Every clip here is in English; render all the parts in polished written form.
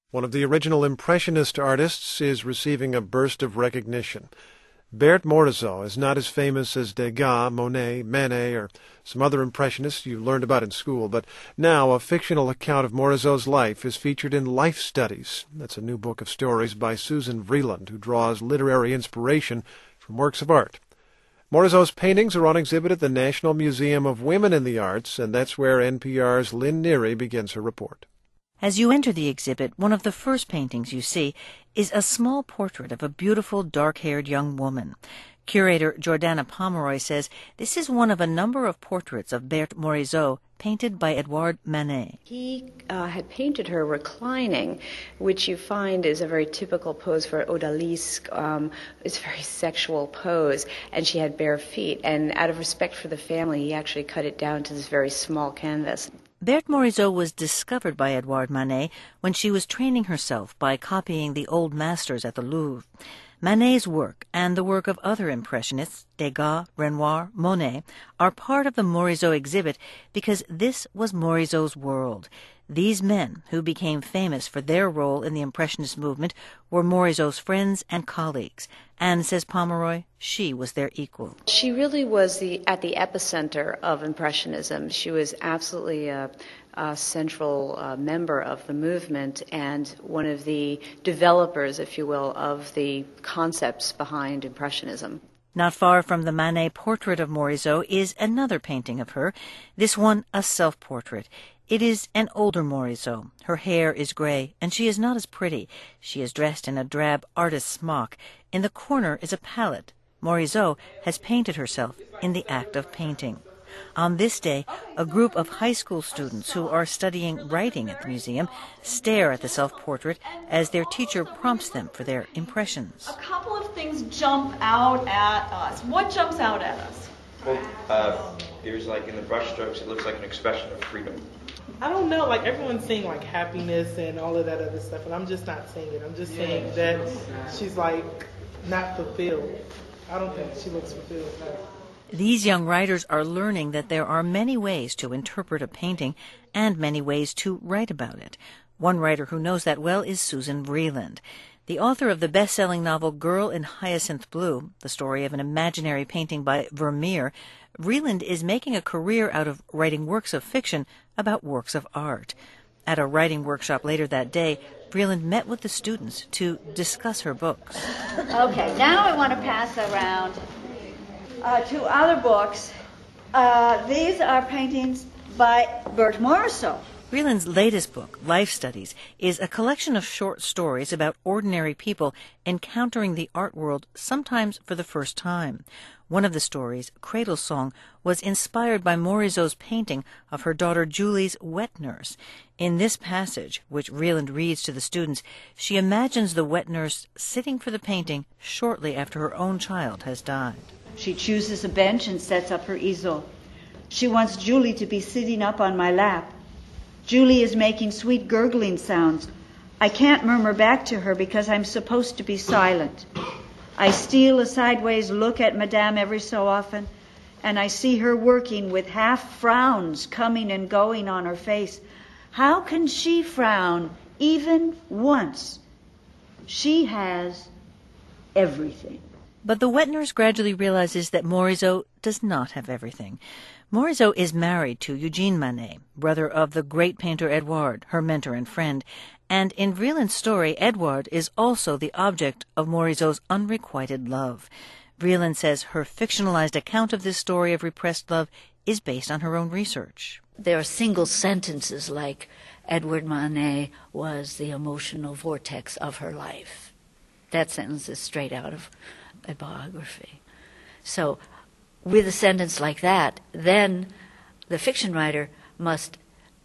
One of the original Impressionist artists is receiving a burst of recognition. Berthe Morisot is not as famous as Degas, Monet, Manet, or some other Impressionists you learned about in school, but now a fictional account of Morisot's life is featured in Life Studies. That's a new book of stories by Susan Vreeland, who draws literary inspiration from works of art. Morisot's paintings are on exhibit at the National Museum of Women in the Arts, and that's where NPR's Lynn Neary begins her report. As you enter the exhibit, one of the first paintings you see is a small portrait of a beautiful, dark-haired young woman. Curator Jordana Pomeroy says this is one of a number of portraits of Berthe Morisot painted by Edouard Manet. He had painted her reclining, which you find is a very typical pose for odalisque. It's a very sexual pose, and she had bare feet. And out of respect for the family, he actually cut it down to this very small canvas. Berthe Morisot was discovered by Edouard Manet when she was training herself by copying the old masters at the Louvre. Manet's work and the work of other Impressionists, Degas, Renoir, Monet, are part of the Morisot exhibit because this was Morisot's world. These men, who became famous for their role in the Impressionist movement, were Morisot's friends and colleagues, and, says Pomeroy, she was their equal. She really was at the epicenter of Impressionism. She was absolutely a central member of the movement and one of the developers, if you will, of the concepts behind Impressionism. Not far from the Manet portrait of Morisot is another painting of her, this one a self-portrait. It is an older Morisot. Her hair is gray, and she is not as pretty. She is dressed in a drab artist's smock. In the corner is a palette. Morisot has painted herself in the act of painting. On this day, a group of high school students who are studying writing at the museum stare at the self-portrait as their teacher prompts them for their impressions. A couple of things jump out at us. What jumps out at us? Well, there's like in the brush strokes, it looks like an expression of freedom. I don't know, like everyone's saying like happiness and all of that other stuff, and I'm just not saying it. I'm just saying that she's like not fulfilled. I don't think she looks fulfilled. These young writers are learning that there are many ways to interpret a painting and many ways to write about it. One writer who knows that well is Susan Vreeland. The author of the best-selling novel Girl in Hyacinth Blue, the story of an imaginary painting by Vermeer, Vreeland is making a career out of writing works of fiction about works of art. At a writing workshop later that day, Vreeland met with the students to discuss her books. Okay, now I want to pass around two other books. These are paintings by Berthe Morisot. Vreeland's latest book, Life Studies, is a collection of short stories about ordinary people encountering the art world sometimes for the first time. One of the stories, Cradle Song, was inspired by Morisot's painting of her daughter Julie's wet nurse. In this passage, which Vreeland reads to the students, she imagines the wet nurse sitting for the painting shortly after her own child has died. She chooses a bench and sets up her easel. She wants Julie to be sitting up on my lap. Julie is making sweet gurgling sounds. I can't murmur back to her because I'm supposed to be silent. I steal a sideways look at Madame every so often, and I see her working with half frowns coming and going on her face. How can she frown even once? She has everything. But the wet nurse gradually realizes that Morisot does not have everything. Morisot is married to Eugene Manet, brother of the great painter Edouard, her mentor and friend, and in Vreeland's story, Edouard is also the object of Morisot's unrequited love. Vreeland says her fictionalized account of this story of repressed love is based on her own research. There are single sentences like, Edouard Manet was the emotional vortex of her life. That sentence is straight out of a biography. So with a sentence like that, then the fiction writer must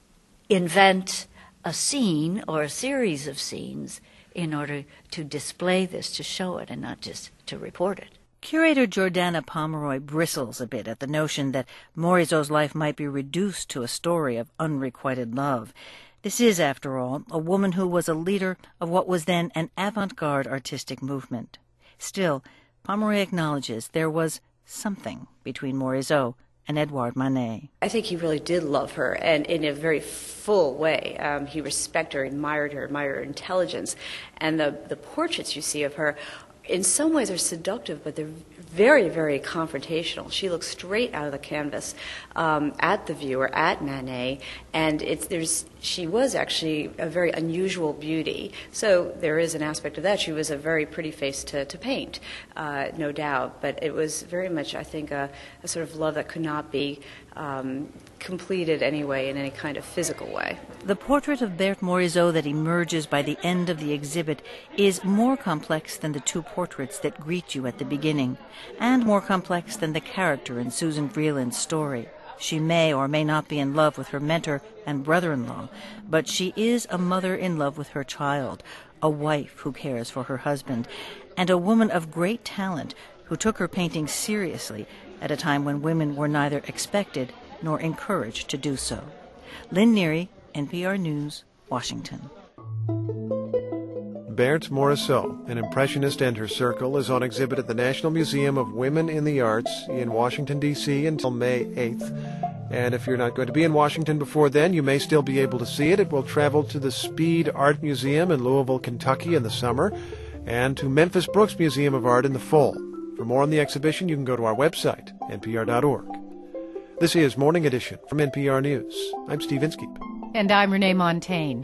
invent a scene or a series of scenes in order to display this, to show it, and not just to report it. Curator Jordana Pomeroy bristles a bit at the notion that Morisot's life might be reduced to a story of unrequited love. This is, after all, a woman who was a leader of what was then an avant-garde artistic movement. Still, Pomeroy acknowledges there was something between Morisot and Edouard Manet. I think he really did love her, and in a very full way. He respected her, admired her intelligence. And the portraits you see of her, in some ways, are seductive, but they're very, very confrontational. She looks straight out of the canvas at the viewer, at Manet, and she was actually a very unusual beauty. So there is an aspect of that. She was a very pretty face to paint, no doubt, but it was very much, I think, a sort of love that could not be completed anyway in any kind of physical way. The portrait of Berthe Morisot that emerges by the end of the exhibit is more complex than the two portraits that greet you at the beginning, and more complex than the character in Susan Vreeland's story. She may or may not be in love with her mentor and brother-in-law, but she is a mother in love with her child, a wife who cares for her husband, and a woman of great talent who took her painting seriously at a time when women were neither expected nor encouraged to do so. Lynn Neary, NPR News, Washington. Berthe Morisot, an impressionist and her circle, is on exhibit at the National Museum of Women in the Arts in Washington, D.C. until May 8th. And if you're not going to be in Washington before then, you may still be able to see it. It will travel to the Speed Art Museum in Louisville, Kentucky in the summer, and to Memphis Brooks Museum of Art in the fall. For more on the exhibition, you can go to our website, npr.org. This is Morning Edition from NPR News. I'm Steve Inskeep. And I'm Renee Montagne.